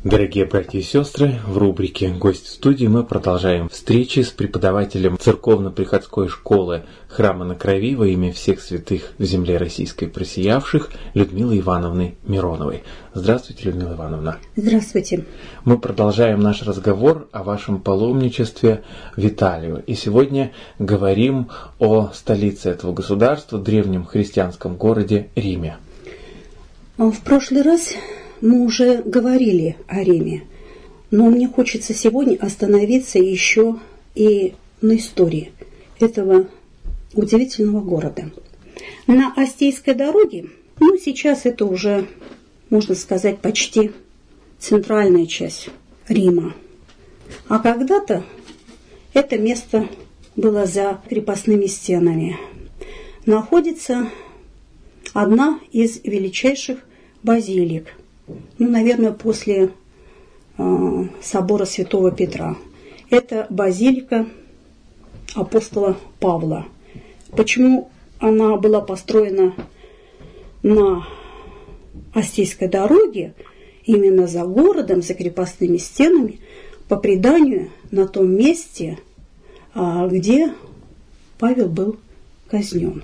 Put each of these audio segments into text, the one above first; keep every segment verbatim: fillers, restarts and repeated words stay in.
Дорогие братья и сестры, в рубрике «Гость в студии» мы продолжаем встречи с преподавателем церковно-приходской школы Храма на Крови во имя всех святых в земле российской просиявших Людмилой Ивановной Мироновой. Здравствуйте, Людмила Ивановна. Здравствуйте. Мы продолжаем наш разговор о вашем паломничестве в Италию. И сегодня говорим о столице этого государства, древнем христианском городе Риме. В прошлый раз мы уже говорили о Риме, но мне хочется сегодня остановиться еще и на истории этого удивительного города. На Остейской дороге, ну сейчас это уже, можно сказать, почти центральная часть Рима. А когда-то это место было за крепостными стенами. Находится одна из величайших базилик. Ну, наверное, после э, собора Святого Петра. Это базилика апостола Павла. Почему она была построена на Остейской дороге, именно за городом, за крепостными стенами, по преданию, на том месте, э, где Павел был казнен.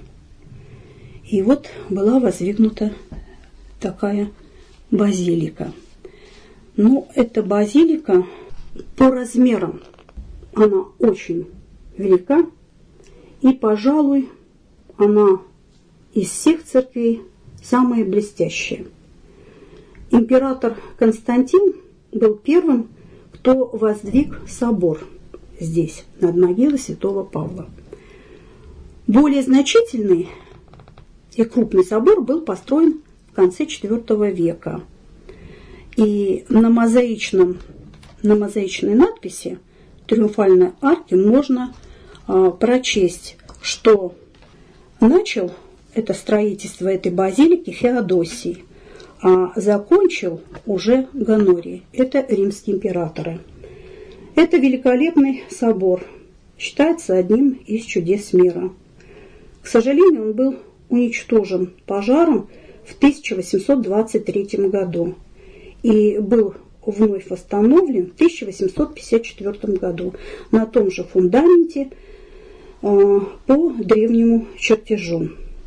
И вот была воздвигнута такая базилика. Но эта базилика по размерам, она очень велика, и, пожалуй, она из всех церквей самая блестящая. Император Константин был первым, кто воздвиг собор здесь, над могилой святого Павла. Более значительный и крупный собор был построен в конце четвёртого века. И на, мозаичном, на мозаичной надписи триумфальной арки можно а, прочесть, что начал это строительство этой базилики Феодосий, а закончил уже Гонорий. Это римские императоры. Это великолепный собор, считается одним из чудес мира. К сожалению, он был уничтожен пожаром в тысяча восемьсот двадцать третьем году и был вновь восстановлен в тысяча восемьсот пятьдесят четвёртом году на том же фундаменте э, по древнему чертежу.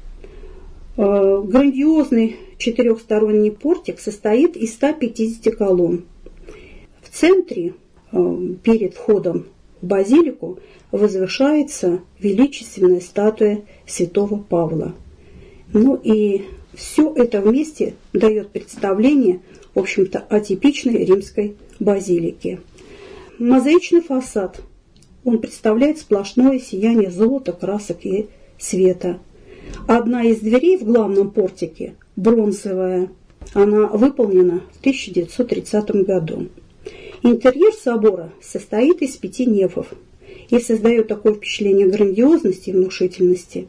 Э, грандиозный четырехсторонний портик состоит из ста пятидесяти колонн. В центре, э, перед входом в базилику, возвышается величественная статуя святого Павла. Ну и все это вместе дает представление, в общем-то, о типичной римской базилике. Мозаичный фасад, он представляет сплошное сияние золота, красок и света. Одна из дверей в главном портике, бронзовая, она выполнена в тысяча девятьсот тридцатом году. Интерьер собора состоит из пяти нефов и создает такое впечатление грандиозности и внушительности.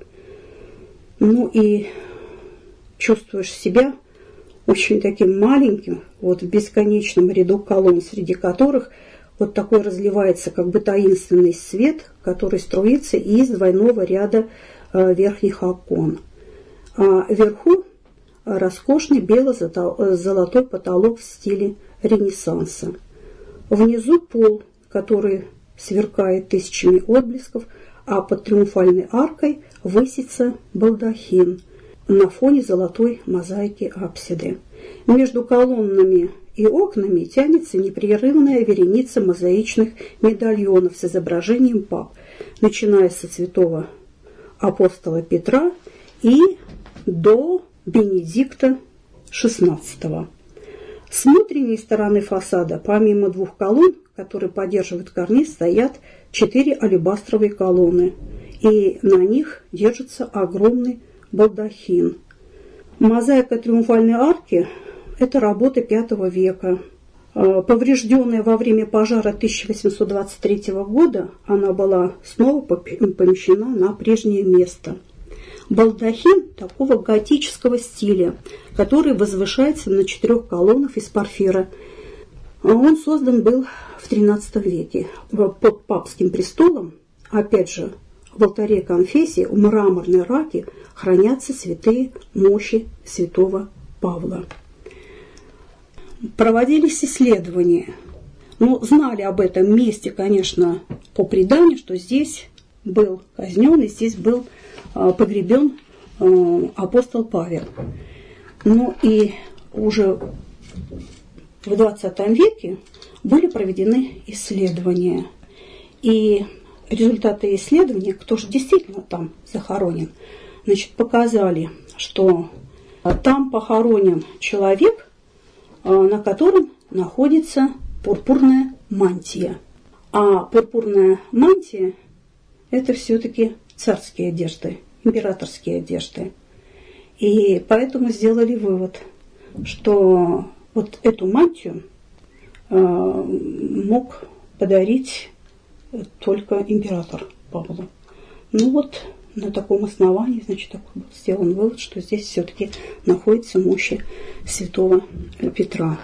Ну и чувствуешь себя очень таким маленьким, вот в бесконечном ряду колонн, среди которых вот такой разливается как бы таинственный свет, который струится из двойного ряда э, верхних окон. А вверху роскошный бело-золотой потолок в стиле Ренессанса. Внизу пол, который сверкает тысячами отблесков, а под триумфальной аркой высится балдахин на фоне золотой мозаики апсиды. Между колоннами и окнами тянется непрерывная вереница мозаичных медальонов с изображением пап, начиная со святого апостола Петра и до Бенедикта шестнадцатого. С внутренней стороны фасада, помимо двух колонн, которые поддерживают карниз, стоят четыре алебастровые колонны, и на них держится огромный балдахин. Мозаика триумфальной арки – это работа пятого века. Поврежденная во время пожара тысяча восемьсот двадцать третьего года, она была снова помещена на прежнее место. Балдахин такого готического стиля, который возвышается на четырех колоннах из порфира. Он создан был в тринадцатом веке под папским престолом. Опять же, в алтаре конфессии в мраморной раке хранятся святые мощи святого Павла. проводились исследования. Ну, знали об этом месте, конечно, по преданию, что здесь был казнен и здесь был э, погребен э, апостол Павел. Ну и уже в двадцатом веке были проведены исследования. И результаты исследования, кто же действительно там захоронен, значит, показали, что там похоронен человек, на котором находится пурпурная мантия. А пурпурная мантия – это все-таки царские одежды, императорские одежды. И поэтому сделали вывод, что вот эту мантию э, мог подарить только император Павел. Ну вот на таком основании, значит, такой был сделан вывод, что здесь все-таки находятся мощи святого Петра.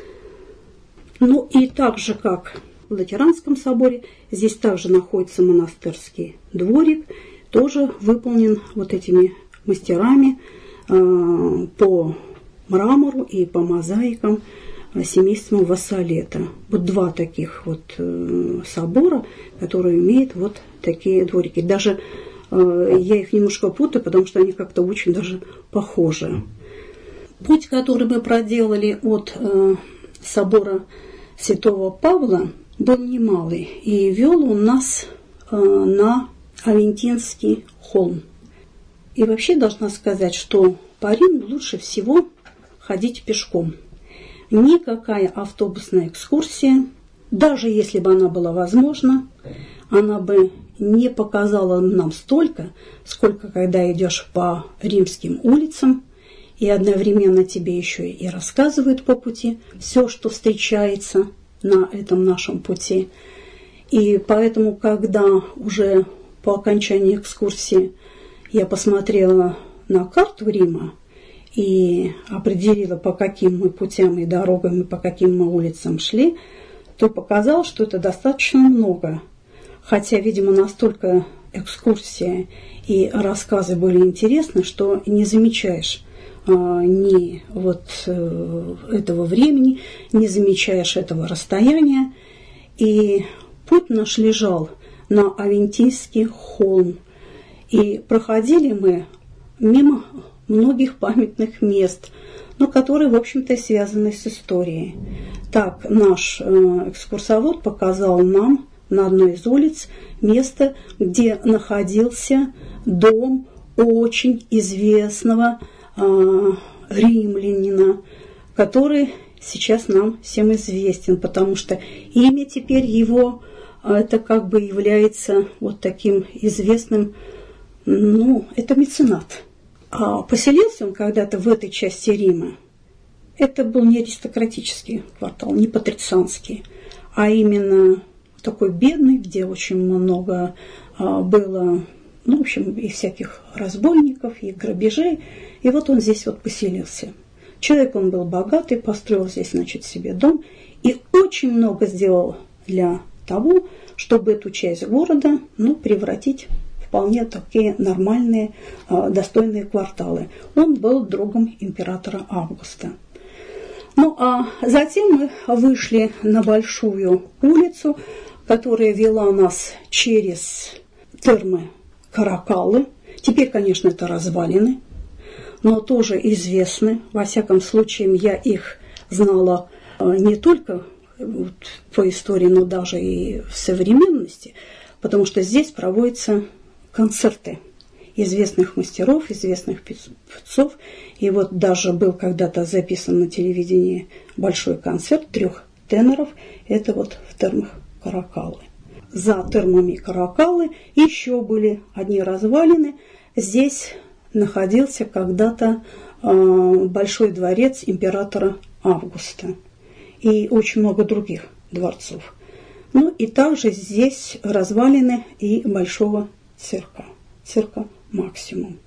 Ну и так же, как в Латеранском соборе, здесь также находится монастырский дворик, тоже выполнен вот этими мастерами э, по мрамору и по мозаикам семейством Вассалета. Вот два таких вот э, собора, которые имеют вот такие дворики. Даже э, я их немножко путаю, потому что они как-то очень даже похожи. Путь, который мы проделали от э, собора Святого Павла, был немалый, и вел он нас э, на Авентинский холм. И вообще должна сказать, что по Риму лучше всего ходить пешком. Никакая автобусная экскурсия, даже если бы она была возможна, она бы не показала нам столько, сколько когда идешь по римским улицам, и одновременно тебе еще и рассказывают по пути все, что встречается на этом нашем пути. И поэтому, когда уже по окончании экскурсии я посмотрела на карту Рима и определила, по каким мы путям и дорогам, и по каким мы улицам шли, то показалось, что это достаточно много. Хотя, видимо, настолько экскурсия и рассказы были интересны, что не замечаешь ни вот этого времени, не замечаешь этого расстояния. И путь наш лежал на Авентинский холм. И проходили мы мимо многих памятных мест, но которые, в общем-то, связаны с историей. Так, наш экскурсовод показал нам на одной из улиц место, где находился дом очень известного римлянина, который сейчас нам всем известен, потому что имя теперь его это как бы является вот таким известным, ну, это меценат. А поселился он когда-то в этой части Рима. Это был не аристократический квартал, не патрицианский, а именно такой бедный, где очень много было, ну, в общем, и всяких разбойников, и грабежей. И вот он здесь вот поселился. Человек он был богатый, построил здесь, значит, себе дом и очень много сделал для того, чтобы эту часть города, ну, превратить в вполне такие нормальные, достойные кварталы. Он был другом императора Августа. Ну, а затем мы вышли на большую улицу, которая вела нас через термы Каракалы. Теперь, конечно, это развалины, но тоже известны. Во всяком случае, я их знала не только вот по истории, но даже и в современности, потому что здесь проводятся концерты известных мастеров, известных певцов. И вот даже был когда-то записан на телевидении большой концерт трех теноров. Это вот в термах Каракалы. За термами Каракалы еще были одни развалины. Здесь находился когда-то э, большой дворец императора Августа и очень много других дворцов. Ну и также здесь развалины и большого цирка, цирка Максимум.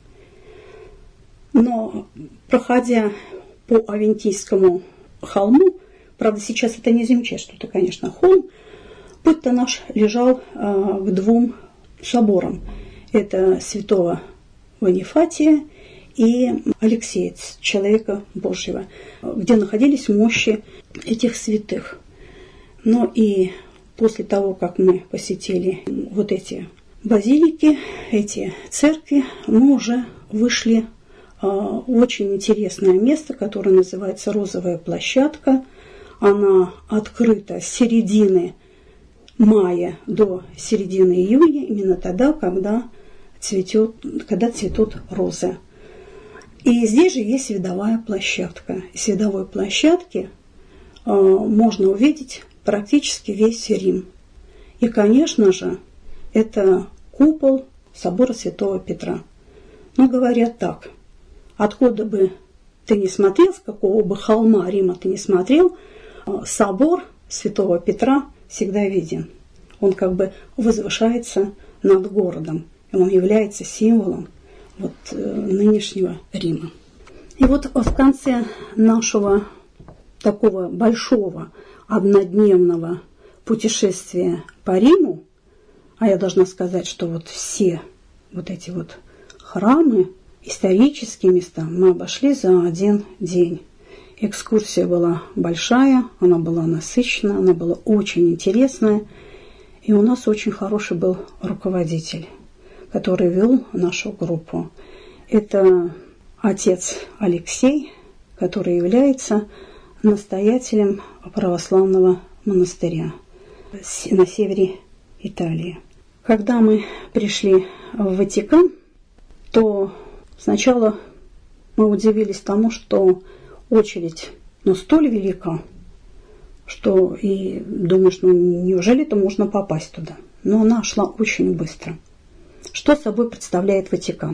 Но проходя по Авентийскому холму, правда сейчас это не замечать, что это, конечно, холм, путь-то наш лежал э, к двум соборам. Это святого Ванифатия и Алексея, человека Божьего, где находились мощи этих святых. Но и после того, как мы посетили вот эти базилики, эти церкви, мы уже вышли в очень интересное место, которое называется Розовая площадка. Она открыта с середины мая до середины июня, именно тогда, когда цветет, когда цветут розы. И здесь же есть видовая площадка. С видовой площадки э, можно увидеть практически весь Рим. И, конечно же, это купол собора Святого Петра. Но говорят так, откуда бы ты ни смотрел, с какого бы холма Рима ты ни смотрел, собор Святого Петра всегда виден. Он как бы возвышается над городом. И он является символом вот, нынешнего Рима. И вот в конце нашего такого большого однодневного путешествия по Риму, а я должна сказать, что вот все вот эти вот храмы, исторические места мы обошли за один день. Экскурсия была большая, она была насыщенная, она была очень интересная. И у нас очень хороший был руководитель, который вел нашу группу. Это отец Алексей, который является настоятелем православного монастыря на севере Италии. Когда мы пришли в Ватикан, то сначала мы удивились тому, что очередь ну, столь велика, что и думаешь, ну неужели-то можно попасть туда? Но она шла очень быстро. Что собой представляет Ватикан?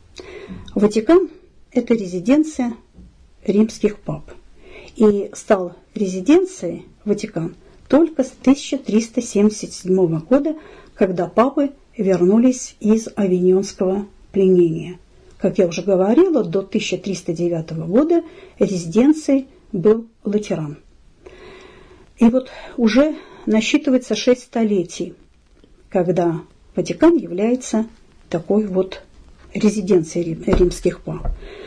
Ватикан – это резиденция римских пап. И стал резиденцией Ватикан только с тысяча триста семьдесят седьмого года, когда папы вернулись из авиньонского пленения. Как я уже говорила, до тысяча триста девятого года резиденцией был Латеран. И вот уже насчитывается шесть столетий, когда Ватикан является такой вот резиденцией римских пап.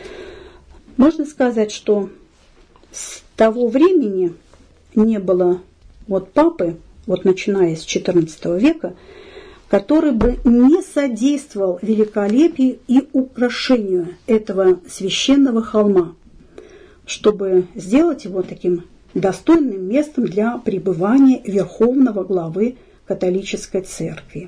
Можно сказать, что с того времени не было вот папы, вот начиная с четырнадцатого века, который бы не содействовал великолепию и украшению этого священного холма, чтобы сделать его таким достойным местом для пребывания верховного главы католической церкви.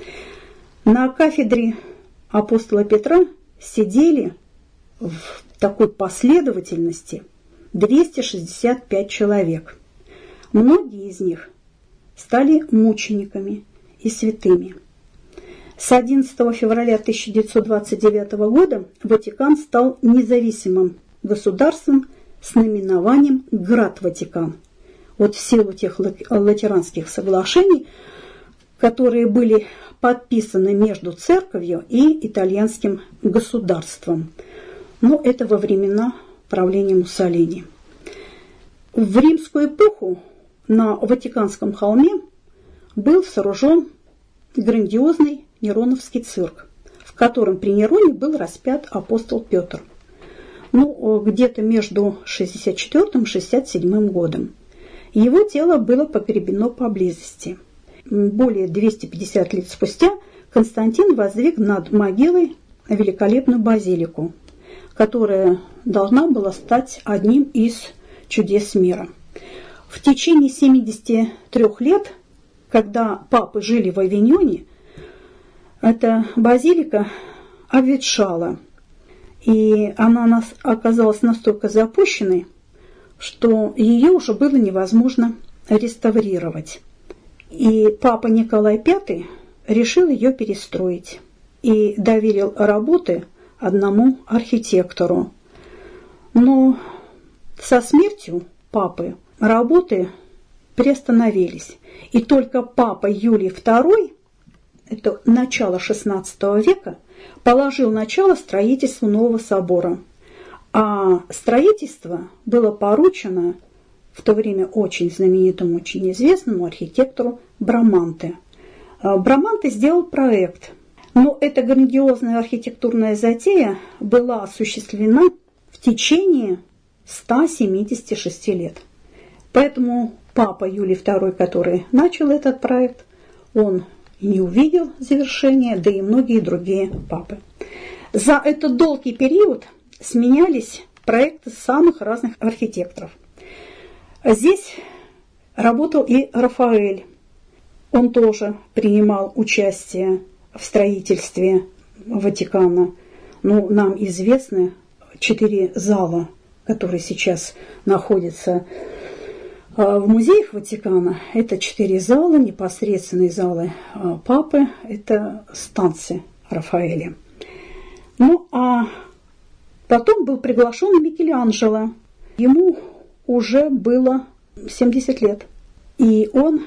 На кафедре апостола Петра сидели в такой последовательности двести шестьдесят пять человек. Многие из них стали мучениками и святыми. С одиннадцатого февраля тысяча девятьсот двадцать девятого года Ватикан стал независимым государством с наименованием Град Ватикан. Вот в силу тех латеранских соглашений, которые были подписаны между церковью и итальянским государством. Но это во времена правления Муссолини. В римскую эпоху на Ватиканском холме был сооружен грандиозный Нероновский цирк, в котором при Нероне был распят апостол Петр. Ну, где-то между шестьдесят четвёртым и шестьдесят седьмым годом. Его тело было погребено поблизости. Более двухсот пятидесяти лет спустя Константин воздвиг над могилой великолепную базилику, которая должна была стать одним из чудес мира. В течение семидесяти трёх лет, когда папы жили в Авиньоне, эта базилика обветшала, и она оказалась настолько запущенной, что ее уже было невозможно реставрировать. И папа Николай Пятый решил ее перестроить и доверил работы одному архитектору. Но со смертью папы работы приостановились. И только папа Юлий Второй, это начало шестнадцатого века, положил начало строительству нового собора. А строительство было поручено в то время очень знаменитому, очень известному архитектору Браманте. Браманте сделал проект, Но эта грандиозная архитектурная затея была осуществлена в течение ста семидесяти шести лет. Поэтому папа Юлий второй, который начал этот проект, он не увидел завершения, да и многие другие папы. За этот долгий период сменялись проекты самых разных архитекторов. Здесь работал и Рафаэль. Он тоже принимал участие в строительстве Ватикана. Ну, нам известны четыре зала, которые сейчас находятся в музеях Ватикана. Это четыре зала, непосредственные залы папы, это станции Рафаэля. Ну, а потом был приглашен и Микеланджело. Ему уже было семьдесят лет. И он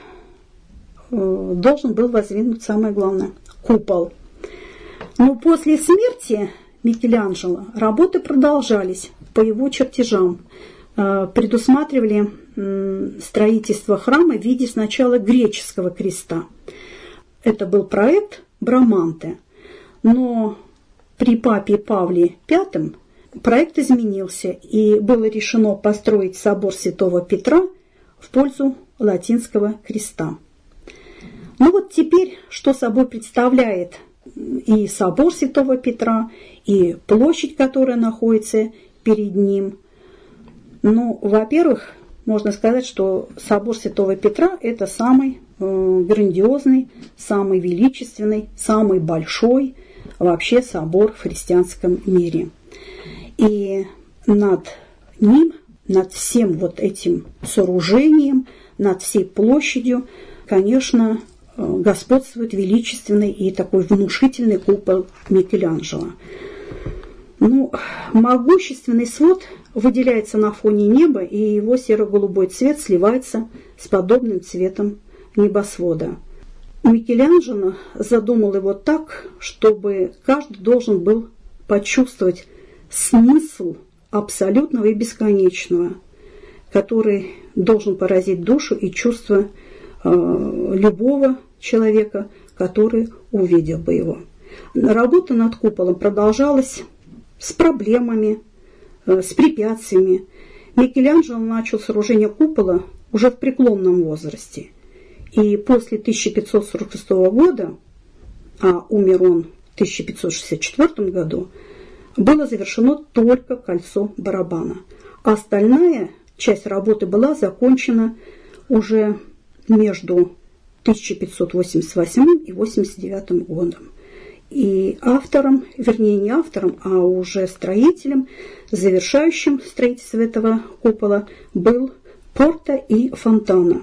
должен был воздвигнуть самое главное – купол. Но после смерти Микеланджело работы продолжались по его чертежам. Предусматривали строительство храма в виде сначала греческого креста. Это был проект Браманте. Но при папе Павле пятом проект изменился, и было решено построить собор Святого Петра в пользу латинского креста. Ну вот теперь, что собой представляет и собор Святого Петра, и площадь, которая находится перед ним. Ну, во-первых, можно сказать, что собор Святого Петра – это самый э, грандиозный, самый величественный, самый большой вообще собор в христианском мире. И над ним, над всем вот этим сооружением, над всей площадью, конечно, господствует величественный и такой внушительный купол Микеланджело. Ну, могущественный свод выделяется на фоне неба, и его серо-голубой цвет сливается с подобным цветом небосвода. Микеланджело задумал его так, чтобы каждый должен был почувствовать смысл абсолютного и бесконечного, который должен поразить душу и чувство э, любого человека, который увидел бы его. Работа над куполом продолжалась с проблемами, э, с препятствиями. Микеланджело начал сооружение купола уже в преклонном возрасте. И после тысяча пятьсот сорок шестого года, а умер он в тысяча пятьсот шестьдесят четвёртом году, было завершено только кольцо барабана. А остальная часть работы была закончена уже между тысяча пятьсот восемьдесят восьмым и восемьдесят девятым годом. И автором, вернее не автором, а уже строителем, завершающим строительство этого купола был Порта и Фонтана.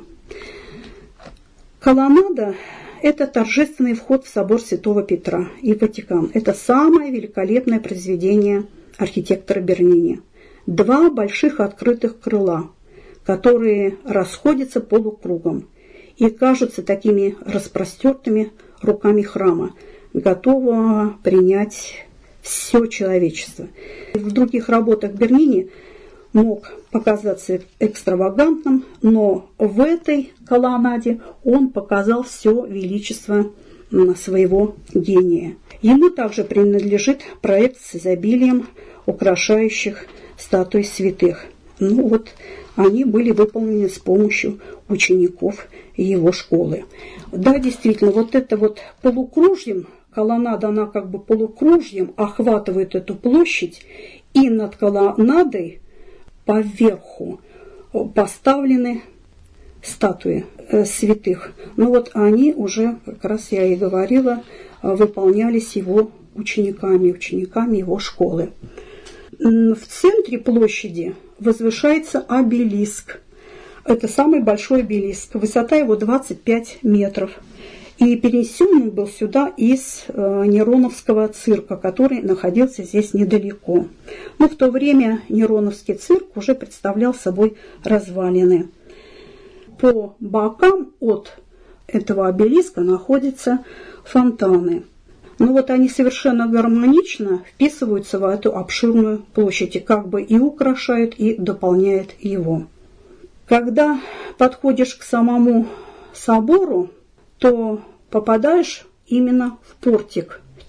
Колоннада – это торжественный вход в собор Святого Петра и Ватикан. Это самое великолепное произведение архитектора Бернини. Два больших открытых крыла, которые расходятся полукругом и кажутся такими распростертыми руками храма, готового принять все человечество. В других работах Бернини мог показаться экстравагантным, но в этой колоннаде он показал все величество своего гения. Ему также принадлежит проект с изобилием украшающих статуи святых. Ну вот, они были выполнены с помощью учеников его школы. Да, действительно, вот это вот полукружьем, колоннада, она как бы полукружьем охватывает эту площадь, и над колоннадой поверху поставлены статуи святых. Ну вот они уже, как раз я и говорила, выполнялись его учениками, учениками его школы. В центре площади возвышается обелиск. Это самый большой обелиск. Высота его двадцать пять метров. И перенесен он был сюда из э, Нероновского цирка, который находился здесь недалеко. Но в то время Нероновский цирк уже представлял собой развалины. По бокам от этого обелиска находятся фонтаны. Но вот они совершенно гармонично вписываются в эту обширную площадь, и как бы и украшают, и дополняют его. Когда подходишь к самому собору, то попадаешь именно в портик.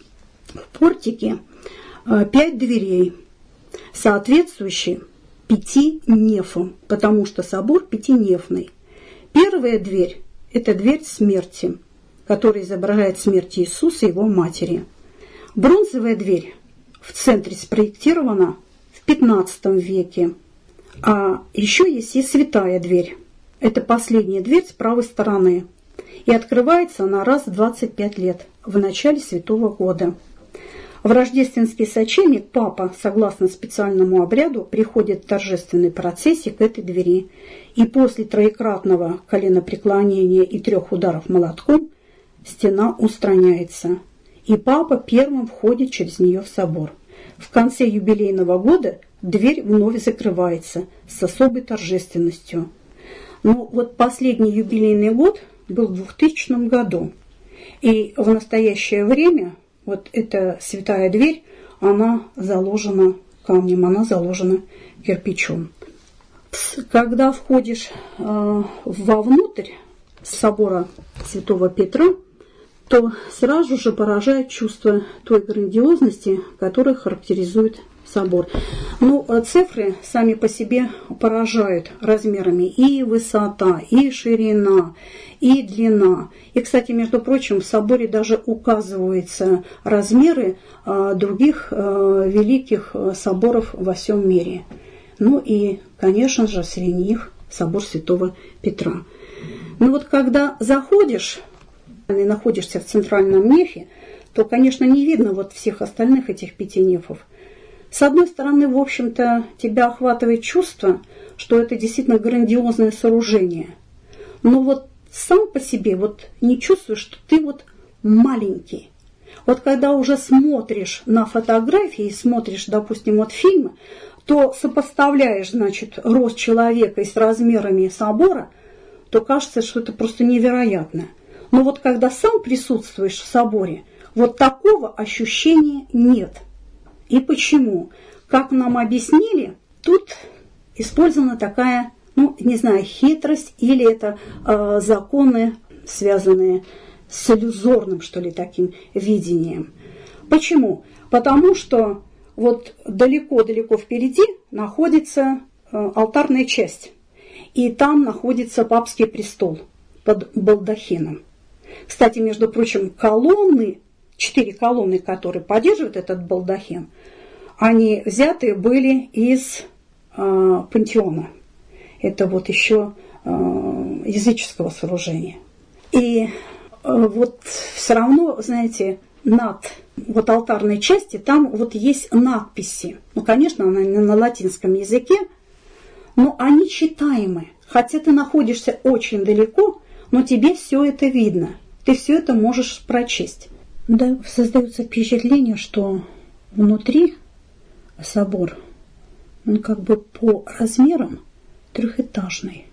в портике пять дверей, соответствующие пяти нефам, потому что собор пятинефный. Первая дверь – это дверь смерти, которая изображает смерть Иисуса и его матери. Бронзовая дверь в центре спроектирована в пятнадцатом веке. А еще есть и святая дверь. Это последняя дверь с правой стороны. И открывается она раз в двадцать пять лет, в начале Святого года. В рождественский сочельник папа, согласно специальному обряду, приходит в торжественной процессии к этой двери. И после троекратного коленопреклонения и трех ударов молотком стена устраняется. И папа первым входит через нее в собор. В конце юбилейного года дверь вновь закрывается с особой торжественностью. Но вот последний юбилейный год был в двухтысячном году. И в настоящее время вот эта святая дверь, она заложена камнем, она заложена кирпичом. Когда входишь э, вовнутрь собора Святого Петра, то сразу же поражает чувство той грандиозности, которая характеризует собор. Ну, цифры сами по себе поражают размерами. И высота, и ширина, и длина. И, кстати, между прочим, в соборе даже указываются размеры а, других а, великих соборов во всем мире. Ну и, конечно же, среди них собор Святого Петра. Ну вот когда заходишь и находишься в центральном нефе, то, конечно, не видно вот всех остальных этих пяти нефов. С одной стороны, в общем-то, тебя охватывает чувство, что это действительно грандиозное сооружение. Но вот сам по себе вот не чувствуешь, что ты вот маленький. Вот когда уже смотришь на фотографии, смотришь, допустим, вот фильмы, то сопоставляешь, значит, рост человека и с размерами собора, то кажется, что это просто невероятно. Но вот когда сам присутствуешь в соборе, вот такого ощущения нет. И почему? Как нам объяснили, тут использована такая, ну, не знаю, хитрость или это э, законы, связанные с иллюзорным, что ли, таким видением. Почему? Потому что вот далеко-далеко впереди находится э, алтарная часть, и там находится папский престол под балдахином. Кстати, между прочим, колонны, четыре колонны, которые поддерживают этот балдахин, они взяты были из э, пантеона. Это вот еще э, языческого сооружения. И э, вот все равно, знаете, над вот алтарной части там вот есть надписи. Ну, конечно, она не на латинском языке, но они читаемы. Хотя ты находишься очень далеко, но тебе все это видно. Ты все это можешь прочесть. Да, создается впечатление, что внутри собор, он как бы по размерам трехэтажный.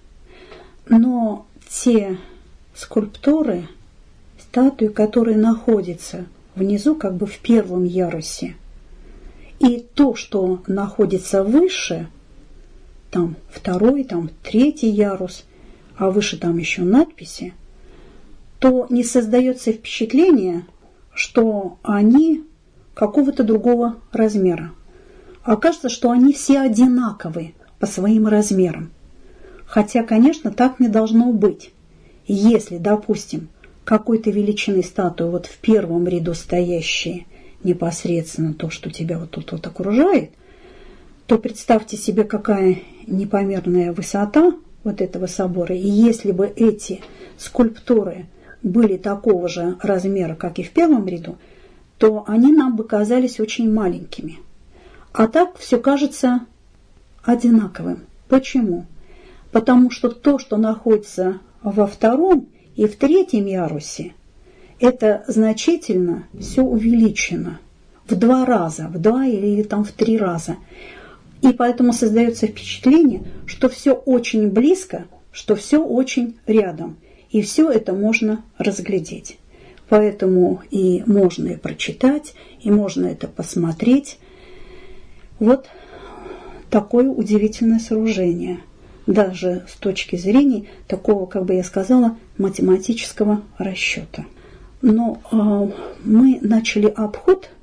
Но те скульптуры, статуи, которые находятся внизу, как бы в первом ярусе, и то, что находится выше, там второй, там третий ярус, а выше там еще надписи, то не создается впечатление, что они какого-то другого размера. А кажется, что они все одинаковые по своим размерам. Хотя, конечно, так не должно быть. Если, допустим, какой-то величины статуи вот в первом ряду стоящие непосредственно то, что тебя вот тут вот окружает, то представьте себе, какая непомерная высота вот этого собора. И если бы эти скульптуры были такого же размера, как и в первом ряду, то они нам бы казались очень маленькими. А так все кажется одинаковым. Почему? Потому что то, что находится во втором и в третьем ярусе, это значительно все увеличено в два раза, в два или, или там в три раза. И поэтому создается впечатление, что все очень близко, что все очень рядом. И все это можно разглядеть. Поэтому и можно и прочитать, и можно это посмотреть. Вот такое удивительное сооружение. Даже с точки зрения такого, как бы я сказала, математического расчета. Но э, мы начали обход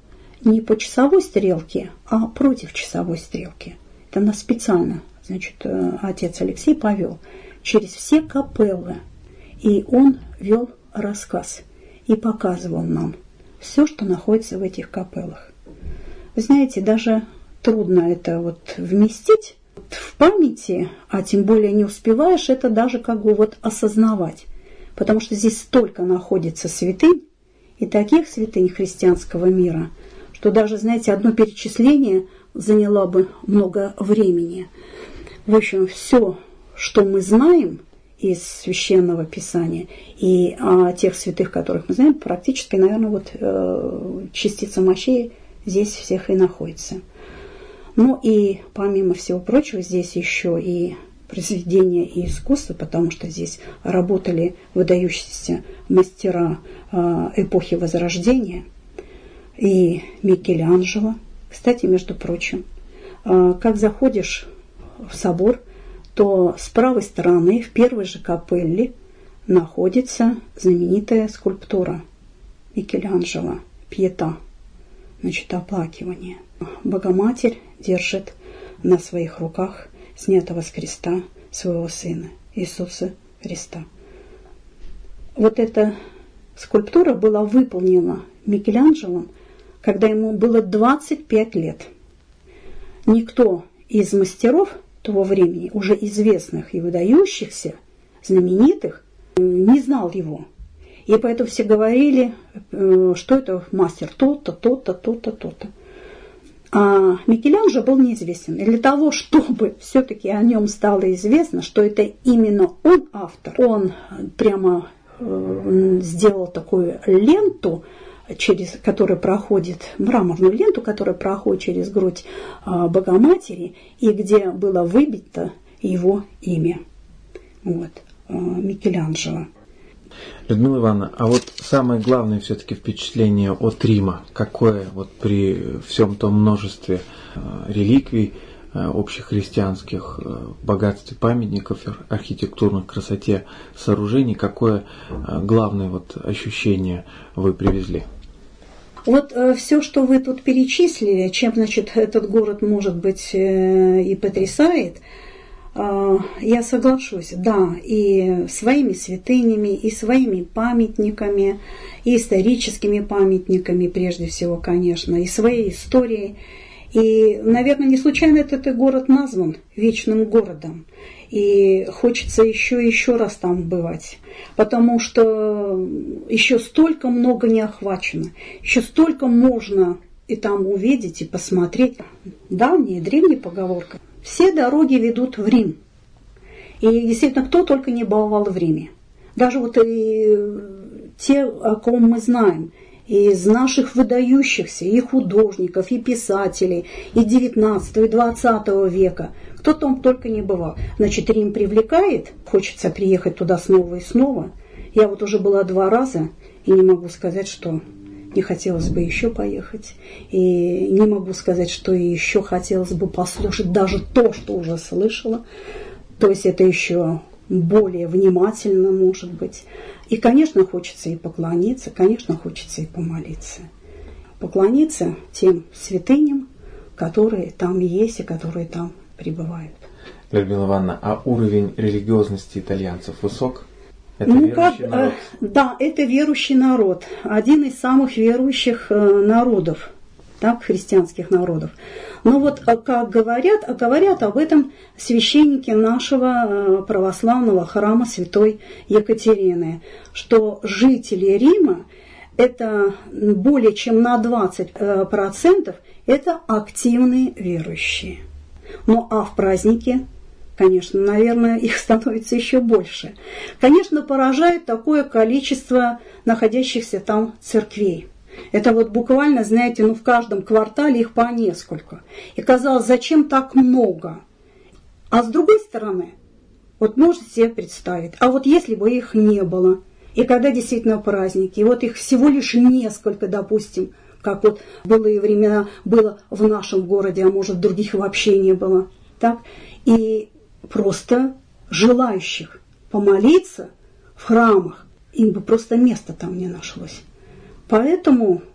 не по часовой стрелке, а против часовой стрелки. Это нас специально, значит, отец Алексей повел через все капеллы. И он вел рассказ и показывал нам все, что находится в этих капеллах. Вы знаете, даже трудно это вот вместить в памяти, а тем более не успеваешь это даже как бы вот осознавать. Потому что здесь столько находится святынь, и таких святынь христианского мира, что даже, знаете, одно перечисление заняло бы много времени. В общем, все, что мы знаем из Священного Писания и о тех святых, которых мы знаем, практически, наверное, вот э, частица мощей здесь всех и находится. Ну и помимо всего прочего, здесь еще и произведения и искусства, потому что здесь работали выдающиеся мастера эпохи Возрождения и Микеланджело. Кстати, между прочим, как заходишь в собор, то с правой стороны в первой же капелле находится знаменитая скульптура Микеланджело «Пьета», значит, оплакивание. Богоматерь держит на своих руках снятого с креста своего Сына, Иисуса Христа. Вот эта скульптура была выполнена Микеланджело, когда ему было двадцать пять лет. Никто из мастеров того времени, уже известных и выдающихся, знаменитых, не знал его. И поэтому все говорили, что это мастер то-то, то-то, то-то, то-то. А Микеланджело был неизвестен. И для того, чтобы все-таки о нем стало известно, что это именно он автор, он прямо э, сделал такую ленту, через, которая проходит, мраморную ленту, которая проходит через грудь э, Богоматери, и где было выбито его имя. Вот, э, Микеланджело. Людмила Ивановна, а вот самое главное все-таки впечатление от Рима, какое вот при всем том множестве э, реликвий, э, общехристианских, э, богатстве памятников, архитектурной красоте сооружений, какое э, главное вот ощущение вы привезли? Вот э, все, что вы тут перечислили, чем, значит, этот город, может быть, э, и потрясает, я соглашусь, да, и своими святынями, и своими памятниками, и историческими памятниками, прежде всего, конечно, и своей историей. И, наверное, не случайно этот город назван вечным городом. И хочется еще и еще раз там бывать, потому что еще столько много не охвачено, еще столько можно и там увидеть, и посмотреть. Давняя, древняя поговорка. Все дороги ведут в Рим. И действительно, кто только не бывал в Риме. Даже вот и те, о ком мы знаем, из наших выдающихся, и художников, и писателей, и девятнадцатого, и двадцатого века, кто там только не бывал. Значит, Рим привлекает, хочется приехать туда снова и снова. Я вот уже была два раза, и не могу сказать, что не хотелось бы еще поехать. И не могу сказать, что еще хотелось бы послушать даже то, что уже слышала. То есть это еще более внимательно, может быть. И, конечно, хочется и поклониться, конечно, хочется и помолиться. Поклониться тем святыням, которые там есть и которые там пребывают. Людмила Ивановна, а уровень религиозности итальянцев высок? Это ну, верующий как, народ? Да, это верующий народ. Один из самых верующих народов, так, христианских народов. Но вот как говорят, а говорят об этом священники нашего православного храма святой Екатерины, что жители Рима, это более чем на двадцать процентов, это активные верующие. Ну а в праздники, конечно, наверное, их становится еще больше. Конечно, поражает такое количество находящихся там церквей. Это вот буквально, знаете, ну в каждом квартале их по несколько. И казалось, зачем так много? А с другой стороны, вот можете себе представить, а вот если бы их не было, и когда действительно праздники, и вот их всего лишь несколько, допустим, как вот в былые времена было в нашем городе, а может в других вообще не было, так? И просто желающих помолиться в храмах, им бы просто места там не нашлось. Поэтому,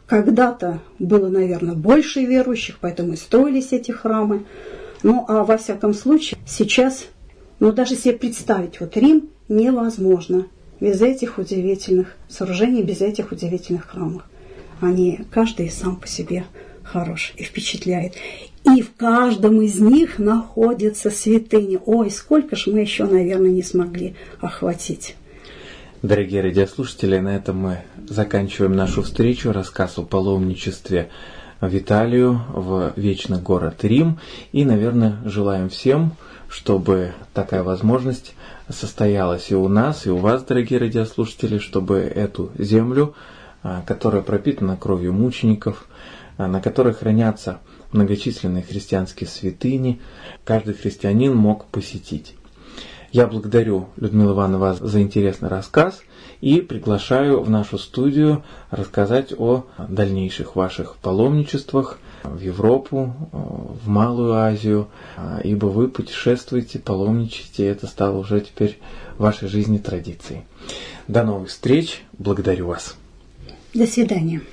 когда-то было, наверное, больше верующих, поэтому и строились эти храмы. Ну, а во всяком случае, сейчас, ну, даже себе представить, вот Рим невозможно без этих удивительных сооружений, без этих удивительных храмов. Они, каждый сам по себе хорош и впечатляет. И в каждом из них находятся святыни. Ой, сколько ж мы еще, наверное, не смогли охватить. Дорогие радиослушатели, на этом мы заканчиваем нашу встречу, рассказ о паломничестве в Италию, в вечный город Рим. И, наверное, желаем всем, чтобы такая возможность состоялась и у нас, и у вас, дорогие радиослушатели, чтобы эту землю, которая пропитана кровью мучеников, на которой хранятся многочисленные христианские святыни, каждый христианин мог посетить. Я благодарю, Людмила Ивановна, за интересный рассказ и приглашаю в нашу студию рассказать о дальнейших ваших паломничествах в Европу, в Малую Азию, ибо вы путешествуете, паломничаете, и это стало уже теперь в вашей жизни традицией. До новых встреч, благодарю вас. До свидания.